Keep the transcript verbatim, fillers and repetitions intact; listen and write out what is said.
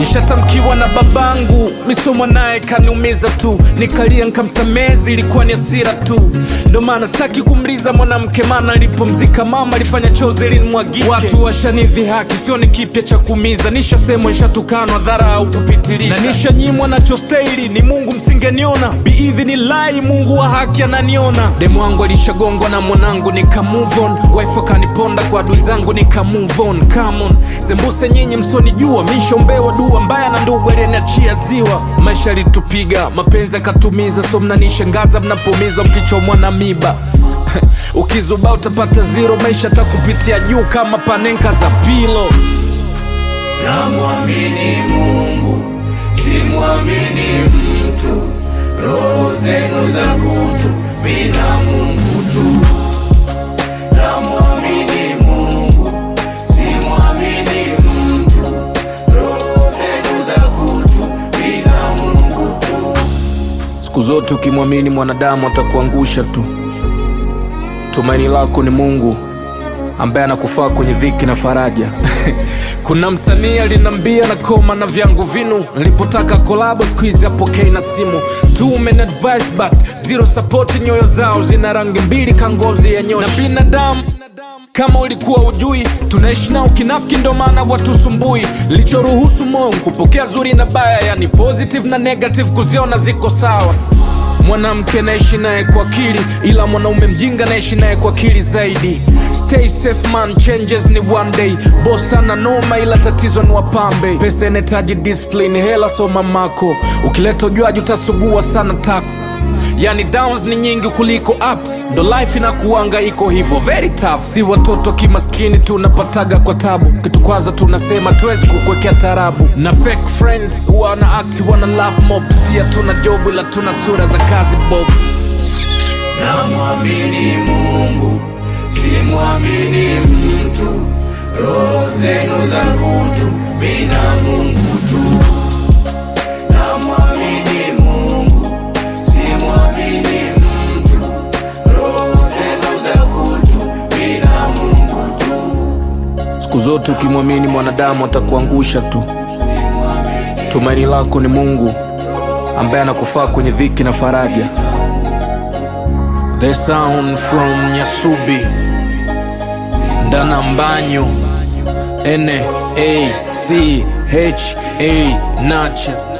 nishatamkiwa na babangu, misomo naye kaniumiza tu, nikalia nikamsamezi, ilikuwa ni hasira tu. Ndo maana sitaki kumliza mwanamke, maana alipomzika mama alifanya chozi linimwagike. Watu washanidhi haki, sio ni kipya cha kuumiza, nishasemwa nishatukanwa dharau kupitiliza, na nishanyimwa nachostahili. Ni Mungu msingeniona, biidhnillahi Mungu wa haki ananiona. Demu wangu alishagongwa na mwanangu, nika move on. Wife akaniponda kwa adui zangu, nika move on. Come on, sembuse nyinyi msonijua, mishombewa dua mbaya na ndugu aliyeniachia ziwa. Maisha litupiga, mapenzi akatumiza, so mnanishangaza mnapoumizwa mkichomwa na miba. Ukizuba utapata zero, maisha takupitia juu kama panenka za pilo. Na muamini Mungu, si muamini mtu, roho zenu za kutu, mina Mungu tu. Na muamini Mungu, si muamini mtu, roho zenu za kutu, mina Mungu tu. Siku zote ukimwamini mwanadamu atakuangusha tu. Tumaini lako ni Mungu ambaye anakufaa kwenye dhiki na faraja. Kuna msanii alinambia na koma na vyangu vinu, nilipotaka kolabo squeeze apokei na simu. Two men advice but zero support, nyoyo zao zina rangi mbili kangozi ya nyoshi. Na binadamu kama ulikuwa ujui, tunaishi nao kinafiki ndo maana watu sumbui. Lichoruhusu Mungu kupokea zuri na baya, yani positive na negative kuziona ziko sawa. Mwanamke naishi naye kwa akili, ila mwanaume mjinga naishi naye kwa akili zaidi. Stay safe man, changes ni one day. Boss ana noma ila tatizo ni wapambe. Pesa inahitaji discipline, hela so mamako. Ukileta ujuaji utasugua sana tako. Yani downs ni nyingi kuliko ups, ndo life inakuanga iko hivyo very tough. Si watoto kimaskini tunapataga kwa tabu, kitu kwanza tunasema tuwezi kukwekea tarabu. Na fake friends wana act wana love mob, si hatuna job ila tuna sura za kazi bob. Na muamini Mungu, si muamini mtu, roho zenu za kutu, mina Mungu tu. Na muamini Mungu, si muamini mtu, roho zenu za kutu, mina Mungu tu. Siku zote ukimwamini mwanadamu atakuangusha tu. Tumaini lako ni Mungu ambaye anakufaa kwenye dhiki na faraja. The sound from Nyasubi, Ndana Mbanyo, N A C H A Nacha.